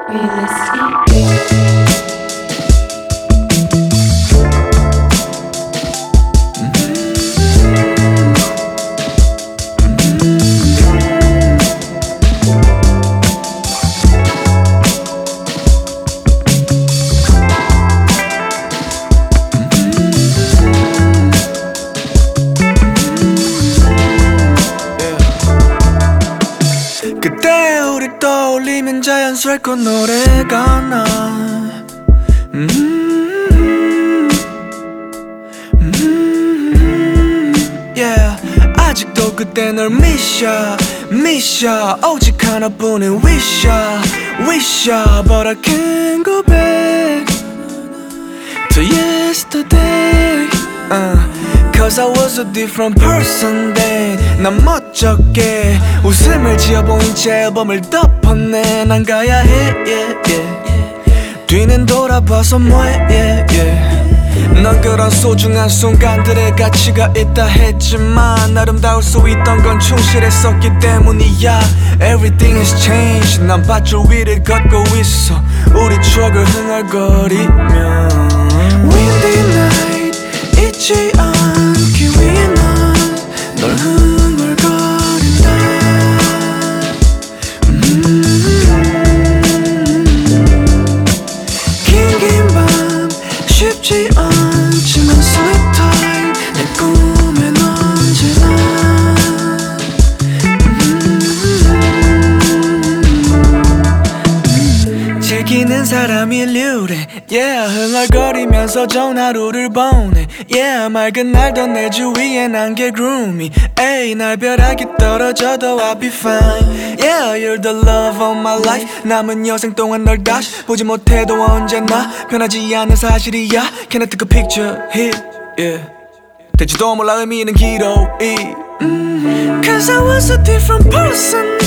그때 우리 떠올리면 자연스럽고 노래가 나 yeah. 아직도 그때 널 미셔 오직 하나뿐인 wish ya But I can't go back to yesterday Cause I was a different person then 난 멋쩍게 웃음을 지어보인 채 앨범을 덮었네 난 가야 해 뒤는 돌아봐서 뭐해 넌 그런 소중한 순간들의 가치가 있다 했지만 아름다울 수 있던 건 충실했었기 때문이야 Everything has changed 난 밧줄 위를 걷고 있어 우리 추억을 흥얼거리며 Windy night 잊지 않기 위해 난 널 흥얼거린다 긴 밤 쉽지 않지만 sweet time 내 꿈엔 언제나 즐기는 사람이 류래 yeah 흥얼거리면서 좋은 하루를 보내 yeah 맑은 날도 내 주위엔 안개 groomy 에이 날 벼락이 떨어져도 I'll be fine yeah you're the love of my life 남은 여생 동안 널 다시 보지 못해도 언제나 변하지 않는 사실이야 Can I take a picture here yeah 될지도 몰라 의미는 기로이 Cause I was a different person